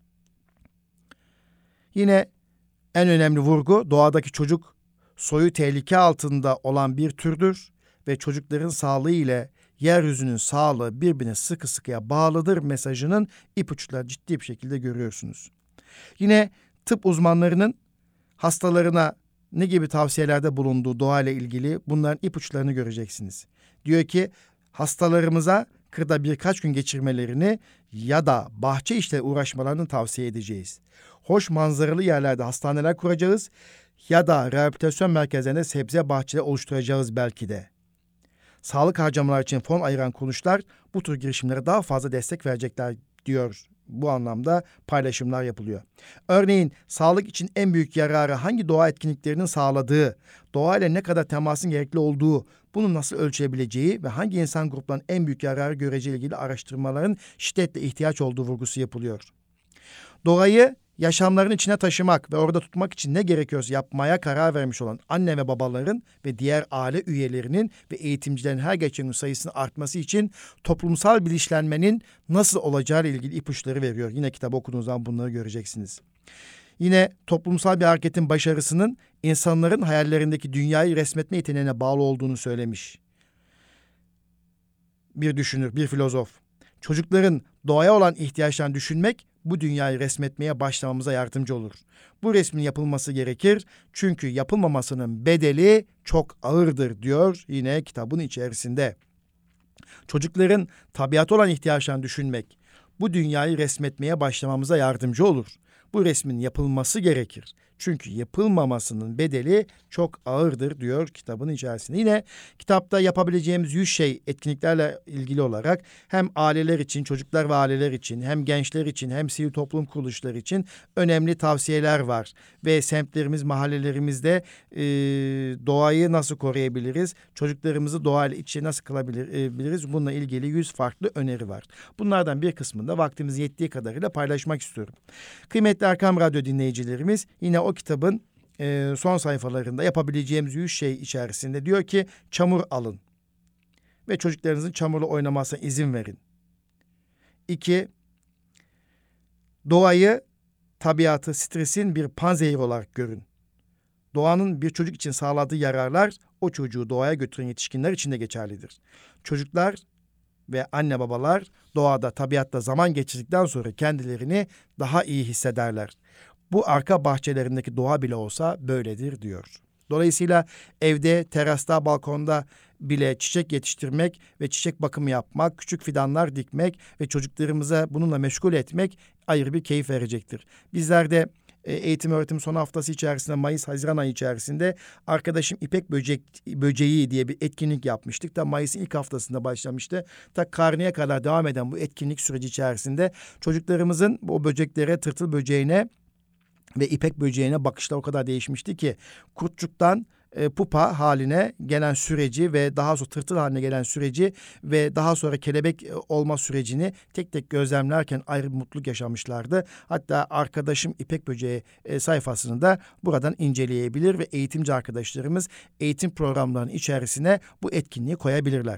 A: Yine en önemli vurgu, doğadaki çocuk soyu tehlike altında olan bir türdür ve çocukların sağlığı ile yeryüzünün sağlığı birbirine sıkı sıkıya bağlıdır mesajının ipuçları ciddi bir şekilde görüyorsunuz. Yine tıp uzmanlarının hastalarına ne gibi tavsiyelerde bulunduğu doğayla ilgili bunların ipuçlarını göreceksiniz. Diyor ki hastalarımıza kırda birkaç gün geçirmelerini ya da bahçe işle uğraşmalarını tavsiye edeceğiz. Hoş manzaralı yerlerde hastaneler kuracağız ya da rehabilitasyon merkezlerinde sebze bahçeleri oluşturacağız belki de. Sağlık harcamalar için fon ayıran kuruluşlar bu tür girişimlere daha fazla destek verecekler diyor. Bu anlamda paylaşımlar yapılıyor. Örneğin sağlık için en büyük yararı hangi doğa etkinliklerinin sağladığı, doğayla ne kadar temasın gerekli olduğu, bunu nasıl ölçebileceği ve hangi insan gruplarının en büyük yararı göreceği ilgili araştırmaların şiddetle ihtiyaç olduğu vurgusu yapılıyor. Doğayı yaşamların içine taşımak ve orada tutmak için ne gerekiyorsa yapmaya karar vermiş olan anne ve babaların ve diğer aile üyelerinin ve eğitimcilerin her geçen gün sayısının artması için toplumsal bilinçlenmenin nasıl olacağı ile ilgili ipuçları veriyor. Yine kitabı okuduğunuz zaman bunları göreceksiniz. Yine toplumsal bir hareketin başarısının insanların hayallerindeki dünyayı resmetme yeteneğine bağlı olduğunu söylemiş. bir düşünür, bir filozof. Çocukların doğaya olan ihtiyaçlarını düşünmek bu dünyayı resmetmeye başlamamıza yardımcı olur. Bu resmin yapılması gerekir çünkü yapılmamasının bedeli çok ağırdır diyor yine kitabın içerisinde. Çocukların tabiata olan ihtiyaçlarını düşünmek bu dünyayı resmetmeye başlamamıza yardımcı olur. Bu resmin yapılması gerekir. Çünkü yapılmamasının bedeli çok ağırdır diyor kitabın içerisinde. Yine kitapta yapabileceğimiz yüz şey etkinliklerle ilgili olarak hem aileler için, çocuklar ve aileler için, hem gençler için, hem sivil toplum kuruluşları için önemli tavsiyeler var. Ve semtlerimiz, mahallelerimizde e, doğayı nasıl koruyabiliriz, çocuklarımızı doğayla iç içe nasıl kılabiliriz, bununla ilgili yüz farklı öneri var. Bunlardan bir kısmını da vaktimiz yettiği kadarıyla paylaşmak istiyorum. Kıymetli Erkam Radyo dinleyicilerimiz, yine o kitabın e, son sayfalarında yapabileceğimiz yüz şey içerisinde diyor ki çamur alın ve çocuklarınızın çamurla oynamasına izin verin. İki, doğayı, tabiatı, stresin bir panzehir olarak görün. Doğanın bir çocuk için sağladığı yararlar o çocuğu doğaya götüren yetişkinler için de geçerlidir. Çocuklar ve anne babalar doğada, tabiatta zaman geçirdikten sonra kendilerini daha iyi hissederler. Bu arka bahçelerindeki doğa bile olsa böyledir diyor. Dolayısıyla evde, terasta, balkonda bile çiçek yetiştirmek ve çiçek bakımı yapmak, küçük fidanlar dikmek ve çocuklarımıza bununla meşgul etmek ayrı bir keyif verecektir. Bizler de eğitim öğretim son haftası içerisinde Mayıs-Haziran ayı içerisinde arkadaşım İpek Böcek, Böceği diye bir etkinlik yapmıştık. Da Mayıs'ın ilk haftasında başlamıştı. Ta karneye kadar devam eden bu etkinlik süreci içerisinde çocuklarımızın o böceklere, tırtıl böceğine ve ipek böceğine bakışlar o kadar değişmişti ki kurtçuktan e, pupa haline gelen süreci ve daha sonra tırtıl haline gelen süreci ve daha sonra kelebek e, olma sürecini tek tek gözlemlerken ayrı bir mutluluk yaşamışlardı. Hatta arkadaşım İpek Böceği e, sayfasını da buradan inceleyebilir ve eğitimci arkadaşlarımız eğitim programlarının içerisine bu etkinliği koyabilirler.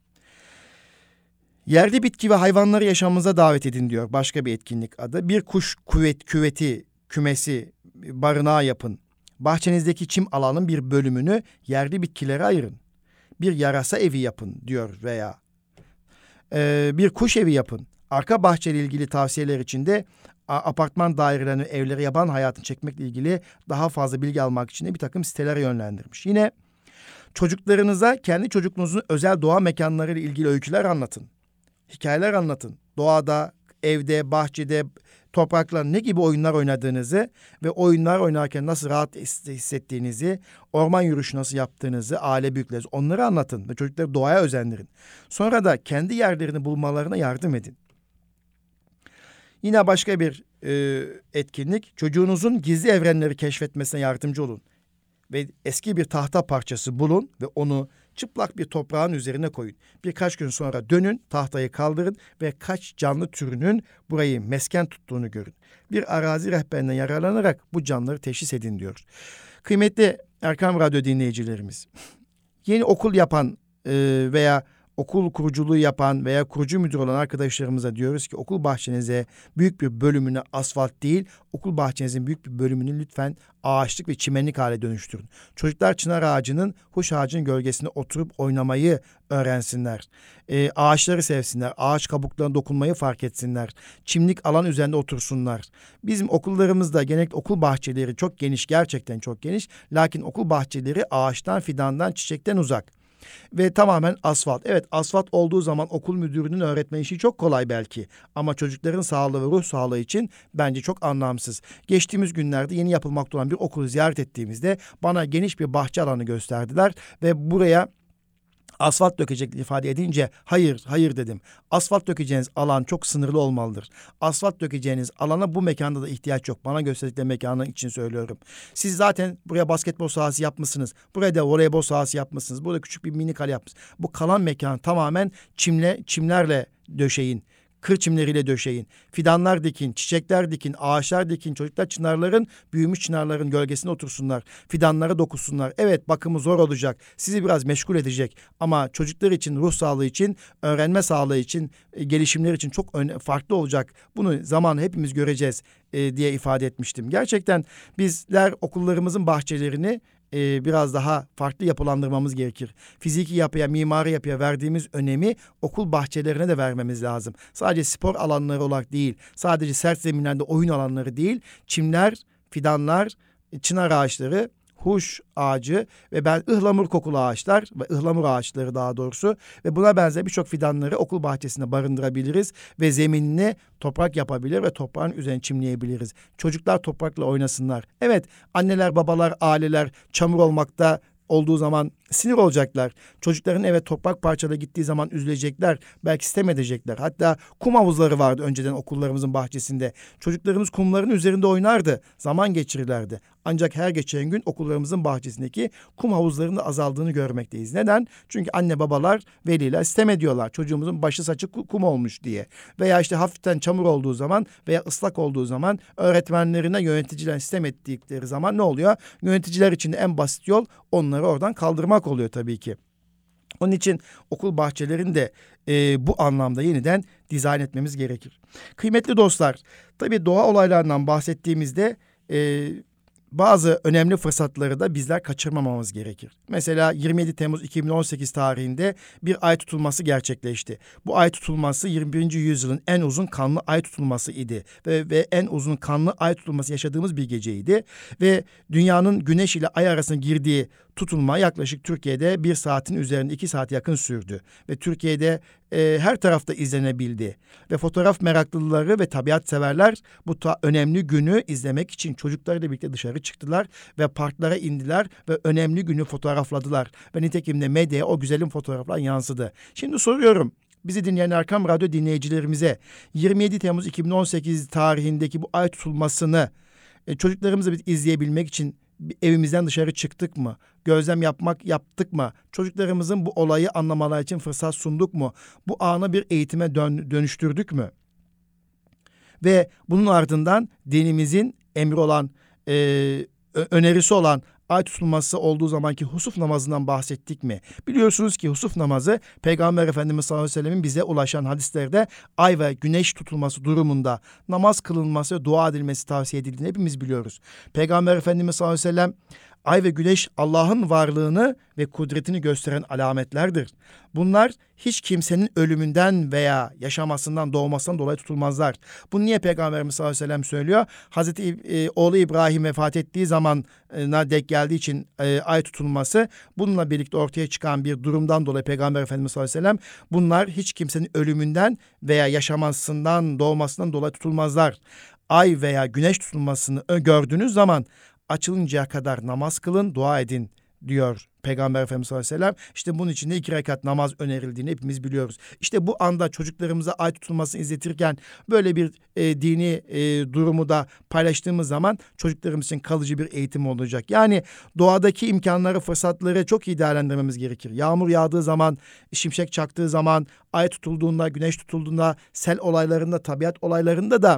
A: Yerde bitki ve hayvanları yaşamımıza davet edin diyor başka bir etkinlik adı. Bir kuş küvet, küveti, kümesi, barınağı yapın. Bahçenizdeki çim alanın bir bölümünü yerli bitkilere ayırın. Bir yarasa evi yapın diyor veya e, bir kuş evi yapın. Arka bahçeyle ilgili tavsiyeler için de apartman dairelerini, evleri, yaban hayatını çekmekle ilgili daha fazla bilgi almak için de bir takım sitelere yönlendirmiş. Yine çocuklarınıza kendi çocukluğunuzun özel doğa mekanlarıyla ilgili öyküler anlatın. Hikayeler anlatın. Doğada, evde, bahçede, toprakla ne gibi oyunlar oynadığınızı ve oyunlar oynarken nasıl rahat hissettiğinizi, orman yürüyüşü nasıl yaptığınızı, aile büyükleriniz onları anlatın ve çocukları doğaya özendirin. Sonra da kendi yerlerini bulmalarına yardım edin. Yine başka bir e, etkinlik, çocuğunuzun gizli evrenleri keşfetmesine yardımcı olun. Ve eski bir tahta parçası bulun ve onu çıplak bir toprağın üzerine koyun. Birkaç gün sonra dönün, tahtayı kaldırın ve kaç canlı türünün burayı mesken tuttuğunu görün. Bir arazi rehberinden yararlanarak bu canlıları teşhis edin diyor. Kıymetli Erkam Radyo dinleyicilerimiz, yeni okul yapan e, veya okul kuruculuğu yapan veya kurucu müdür olan arkadaşlarımıza diyoruz ki okul bahçenize büyük bir bölümünü asfalt değil, okul bahçenizin büyük bir bölümünü lütfen ağaçlık ve çimenlik hale dönüştürün. Çocuklar çınar ağacının, huş ağacının gölgesinde oturup oynamayı öğrensinler. Ee, ağaçları sevsinler, ağaç kabuklarına dokunmayı fark etsinler. Çimlik alan üzerinde otursunlar. Bizim okullarımızda genellikle okul bahçeleri çok geniş, gerçekten çok geniş. Lakin okul bahçeleri ağaçtan, fidandan, çiçekten uzak. Ve tamamen asfalt. Evet, asfalt olduğu zaman okul müdürünün öğretmen işi çok kolay belki. Ama çocukların sağlığı ve ruh sağlığı için bence çok anlamsız. Geçtiğimiz günlerde yeni yapılmakta olan bir okulu ziyaret ettiğimizde bana geniş bir bahçe alanı gösterdiler. Ve buraya asfalt dökecek ifade edince hayır, hayır dedim. Asfalt dökeceğiniz alan çok sınırlı olmalıdır. Asfalt dökeceğiniz alana bu mekanda da ihtiyaç yok. Bana gösterdikleri mekanın için söylüyorum. Siz zaten buraya basketbol sahası yapmışsınız. Buraya da voleybol sahası yapmışsınız. Burada küçük bir mini kale yapmışsınız. Bu kalan mekan tamamen çimle, çimlerle döşeyin. Kır çimleriyle döşeyin. Fidanlar dikin, çiçekler dikin, ağaçlar dikin. Çocuklar çınarların, büyümüş çınarların gölgesine otursunlar. Fidanlara dokunsunlar. Evet, bakımı zor olacak. Sizi biraz meşgul edecek. Ama çocuklar için, ruh sağlığı için, öğrenme sağlığı için, e, gelişimler için çok öne- farklı olacak. Bunu zamanla hepimiz göreceğiz e, diye ifade etmiştim. Gerçekten bizler okullarımızın bahçelerini e, biraz daha farklı yapılandırmamız gerekir. Fiziki yapıya, mimari yapıya verdiğimiz önemi okul bahçelerine de vermemiz lazım. Sadece spor alanları olarak değil, sadece sert zeminlerde oyun alanları değil, çimler, fidanlar, çınar ağaçları, huş ağacı ve ben ıhlamur kokulu ağaçlar ve ıhlamur ağaçları daha doğrusu ve buna benzer birçok fidanları okul bahçesinde barındırabiliriz ve zeminini toprak yapabilir ve toprağın üzerine çimleyebiliriz. Çocuklar toprakla oynasınlar. Evet, anneler, babalar, aileler çamur olmakta olduğu zaman sinir olacaklar. Çocukların eve toprak parçalı gittiği zaman üzülecekler. Belki sitem edecekler. Hatta kum havuzları vardı önceden okullarımızın bahçesinde. Çocuklarımız kumların üzerinde oynardı. Zaman geçirirlerdi. Ancak her geçen gün okullarımızın bahçesindeki kum havuzlarının azaldığını görmekteyiz. Neden? Çünkü anne babalar, veliler sitem ediyorlar. Çocuğumuzun başı saçı kum olmuş diye. Veya işte hafiften çamur olduğu zaman veya ıslak olduğu zaman öğretmenlerine, yöneticiler sitem ettikleri zaman ne oluyor? Yöneticiler için de en basit yol onları oradan kaldırmak oluyor tabii ki. Onun için okul bahçelerini de e, bu anlamda yeniden dizayn etmemiz gerekir. Kıymetli dostlar, tabii doğa olaylarından bahsettiğimizde e, bazı önemli fırsatları da bizler kaçırmamamız gerekir. Mesela yirmi yedi Temmuz iki bin on sekiz tarihinde bir ay tutulması gerçekleşti. Bu ay tutulması yirmi birinci yüzyılın en uzun kanlı ay tutulması idi. Ve, ve en uzun kanlı ay tutulması yaşadığımız bir geceydi. Ve dünyanın güneş ile ay arasında girdiği tutulma yaklaşık Türkiye'de bir saatin üzerinde iki saat yakın sürdü. Ve Türkiye'de e, her tarafta izlenebildi. Ve fotoğraf meraklıları ve tabiat severler bu ta önemli günü izlemek için çocuklarıyla birlikte dışarı çıktılar ve parklara indiler ve önemli günü fotoğrafladılar. Ve nitekim de medyaya o güzelim fotoğraflar yansıdı. Şimdi soruyorum. Bizi dinleyen Erkam Radyo dinleyicilerimize yirmi yedi Temmuz iki bin on sekiz tarihindeki bu ay tutulmasını e, çocuklarımızla izleyebilmek için evimizden dışarı çıktık mı? Gözlem yapmak yaptık mı? Çocuklarımızın bu olayı anlamaları için fırsat sunduk mu? Bu anı bir eğitime dön, dönüştürdük mü? Ve bunun ardından dinimizin emri olan, e, önerisi olan ay tutulması olduğu zamanki husuf namazından bahsettik mi? Biliyorsunuz ki husuf namazı Peygamber Efendimiz sallallahu aleyhi ve sellem'in bize ulaşan hadislerde ay ve güneş tutulması durumunda namaz kılınması ve dua edilmesi tavsiye edildiğini hepimiz biliyoruz. Peygamber Efendimiz sallallahu aleyhi ve sellem ay ve güneş Allah'ın varlığını ve kudretini gösteren alametlerdir. Bunlar hiç kimsenin ölümünden veya yaşamasından, doğmasından dolayı tutulmazlar. Bunu niye Peygamberimiz sallallahu aleyhi ve sellem söylüyor? Hazreti e, oğlu İbrahim vefat ettiği zamana denk geldiği için e, ay tutulması bununla birlikte ortaya çıkan bir durumdan dolayı Peygamber Efendimiz sallallahu aleyhi ve sellem bunlar hiç kimsenin ölümünden veya yaşamasından, doğmasından dolayı tutulmazlar. Ay veya güneş tutulmasını gördüğünüz zaman açılıncaya kadar namaz kılın, dua edin diyor Peygamber Efendimiz sallallahu aleyhi ve sellem. İşte bunun için de iki rekat namaz önerildiğini hepimiz biliyoruz. İşte bu anda çocuklarımıza ay tutulmasını izletirken böyle bir e, dini e, durumu da paylaştığımız zaman çocuklarımız için kalıcı bir eğitim olacak. Yani doğadaki imkanları, fırsatları çok iyi değerlendirmemiz gerekir. Yağmur yağdığı zaman, şimşek çaktığı zaman, ay tutulduğunda, güneş tutulduğunda, sel olaylarında, tabiat olaylarında da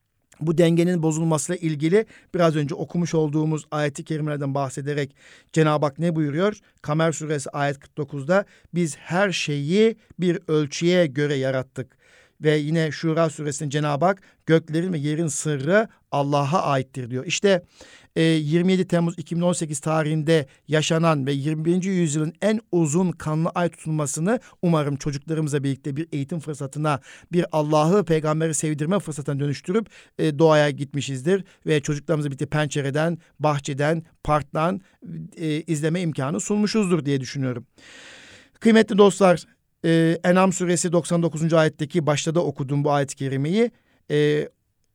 A: bu dengenin bozulmasıyla ilgili biraz önce okumuş olduğumuz ayet-i kerimelerden bahsederek Cenab-ı Hak ne buyuruyor? Kamer suresi ayet kırk dokuzda biz her şeyi bir ölçüye göre yarattık. Ve yine Şura suresinde Cenab-ı Hak göklerin ve yerin sırrı Allah'a aittir diyor. İşte e, yirmi yedi Temmuz iki bin on sekiz tarihinde yaşanan ve yirmi birinci yüzyılın en uzun kanlı ay tutulmasını umarım çocuklarımızla birlikte bir eğitim fırsatına, bir Allah'ı, peygamberi sevdirme fırsatına dönüştürüp e, doğaya gitmişizdir. Ve çocuklarımızla birlikte pencereden, bahçeden, parktan e, izleme imkanı sunmuşuzdur diye düşünüyorum. Kıymetli dostlar, Ee, En'am suresi doksan dokuzuncu ayetteki başta da okuduğum bu ayet-i kerimeyi e,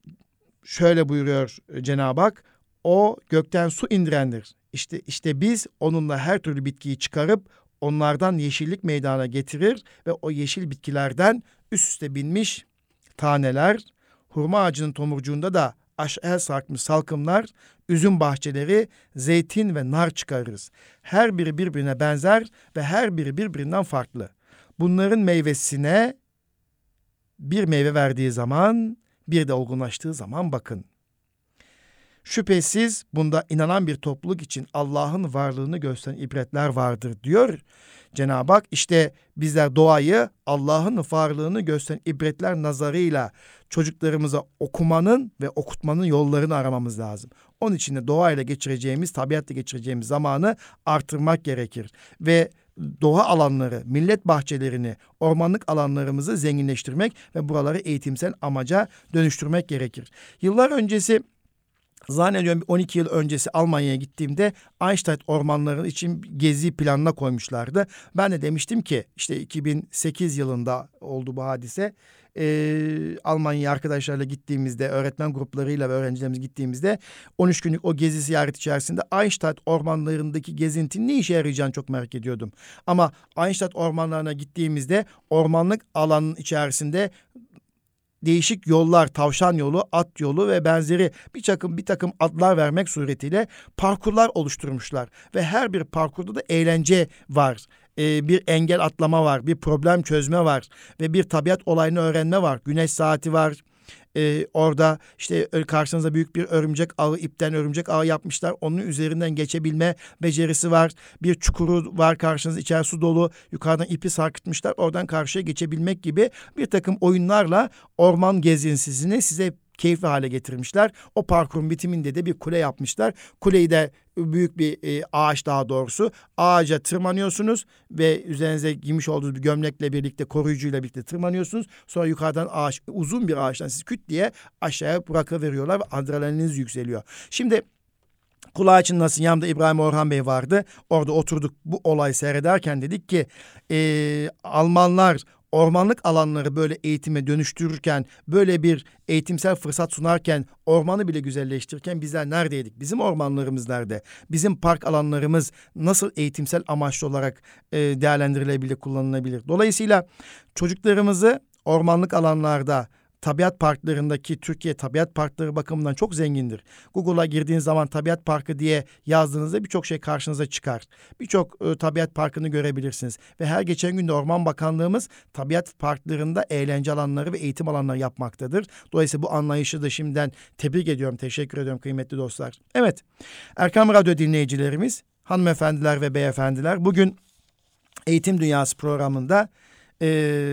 A: şöyle buyuruyor Cenab-ı Hak. O gökten su indirendir. İşte, işte biz onunla her türlü bitkiyi çıkarıp onlardan yeşillik meydana getirir ve o yeşil bitkilerden üst üste binmiş taneler, hurma ağacının tomurcuğunda da aşağı sarkmış salkımlar, üzüm bahçeleri, zeytin ve nar çıkarırız. Her biri birbirine benzer ve her biri birbirinden farklı. Bunların meyvesine bir meyve verdiği zaman, bir de olgunlaştığı zaman bakın. Şüphesiz bunda inanan bir topluluk için Allah'ın varlığını gösteren ibretler vardır diyor Cenab-ı Hak. İşte bizler doğayı Allah'ın varlığını gösteren ibretler nazarıyla çocuklarımıza okumanın ve okutmanın yollarını aramamız lazım. Onun için de doğayla geçireceğimiz, tabiatla geçireceğimiz zamanı artırmak gerekir. Ve doğa alanları, millet bahçelerini, ormanlık alanlarımızı zenginleştirmek ve buraları eğitimsel amaca dönüştürmek gerekir. Yıllar öncesi, zannediyorum on iki yıl öncesi Almanya'ya gittiğimde Eichstätt ormanları için gezi planına koymuşlardı. Ben de demiştim ki işte iki bin sekiz yılında oldu bu hadise. Ee, Almanya'ya arkadaşlarla gittiğimizde, öğretmen gruplarıyla ve öğrencilerimiz gittiğimizde on üç günlük o gezi ziyaret içerisinde Eichstätt ormanlarındaki gezintinin ne işe yarayacağını çok merak ediyordum. Ama Eichstätt ormanlarına gittiğimizde ormanlık alanın içerisinde değişik yollar, tavşan yolu, at yolu ve benzeri bir takım bir takım adlar vermek suretiyle parkurlar oluşturmuşlar. Ve her bir parkurda da eğlence var. Ee, bir engel atlama var, bir problem çözme var ve bir tabiat olayını öğrenme var. Güneş saati var. Ee, orada işte karşınıza büyük bir örümcek ağı, ipten örümcek ağı yapmışlar. Onun üzerinden geçebilme becerisi var. Bir çukuru var karşınızda, içerisi su dolu. Yukarıdan ipi sarkıtmışlar. Oradan karşıya geçebilmek gibi bir takım oyunlarla orman gezintisini size keyifli hale getirmişler. O parkurun bitiminde de bir kule yapmışlar. Kuleyi de büyük bir e, ağaç, daha doğrusu ağaca tırmanıyorsunuz ve üzerinize giymiş olduğunuz bir gömlekle birlikte, koruyucuyla birlikte tırmanıyorsunuz. Sonra yukarıdan ağaç, uzun bir ağaçtan sizi küt diye aşağıya bırakıveriyorlar ve adrenalininiz yükseliyor. Şimdi kulağı çınlasın, yanımda İbrahim Orhan Bey vardı. Orada oturduk, bu olayı seyrederken dedik ki e, Almanlar ormanlık alanları böyle eğitime dönüştürürken, böyle bir eğitimsel fırsat sunarken, ormanı bile güzelleştirirken bizler neredeydik? Bizim ormanlarımız nerede? Bizim park alanlarımız nasıl eğitimsel amaçlı olarak e, değerlendirilebilir, kullanılabilir? Dolayısıyla çocuklarımızı ormanlık alanlarda, tabiat parklarındaki, Türkiye tabiat parkları bakımından çok zengindir. Google'a girdiğiniz zaman tabiat parkı diye yazdığınızda birçok şey karşınıza çıkar. Birçok e, tabiat parkını görebilirsiniz. Ve her geçen gün de Orman Bakanlığımız tabiat parklarında eğlence alanları ve eğitim alanları yapmaktadır. Dolayısıyla bu anlayışı da şimdiden tebrik ediyorum, teşekkür ediyorum kıymetli dostlar. Evet, Erkam Radyo dinleyicilerimiz, hanımefendiler ve beyefendiler, bugün Eğitim Dünyası programında e,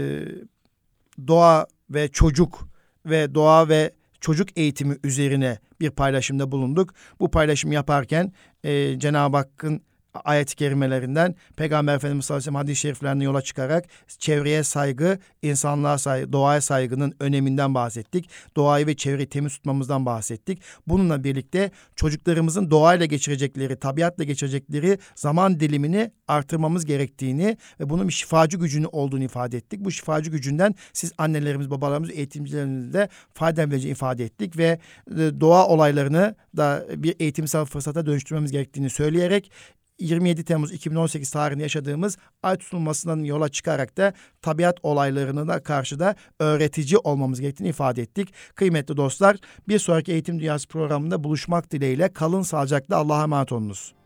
A: doğa ve çocuk ve doğa ve çocuk eğitimi üzerine bir paylaşımda bulunduk. Bu paylaşımı yaparken e, Cenab-ı Hakk'ın ayet-i kerimelerinden, Peygamber Efendimiz sallallahu aleyhi ve sellem hadis-i şeriflerinden yola çıkarak çevreye saygı, insanlığa saygı, doğaya saygının öneminden bahsettik. Doğayı ve çevreyi temiz tutmamızdan bahsettik. Bununla birlikte çocuklarımızın doğayla geçirecekleri, tabiatla geçirecekleri zaman dilimini artırmamız gerektiğini ve bunun bir şifacı gücünü olduğunu ifade ettik. Bu şifacı gücünden siz annelerimiz, babalarımız, eğitimcilerimiz de faydalanacağını ifade ettik ve doğa olaylarını da bir eğitimsel fırsata dönüştürmemiz gerektiğini söyleyerek yirmi yedi Temmuz iki bin on sekiz tarihinde yaşadığımız ay tutulmasından yola çıkarak da tabiat olaylarına da karşı da öğretici olmamız gerektiğini ifade ettik. Kıymetli dostlar, bir sonraki Eğitim Dünyası programında buluşmak dileğiyle kalın sağlıcakla, Allah'a emanet olunuz.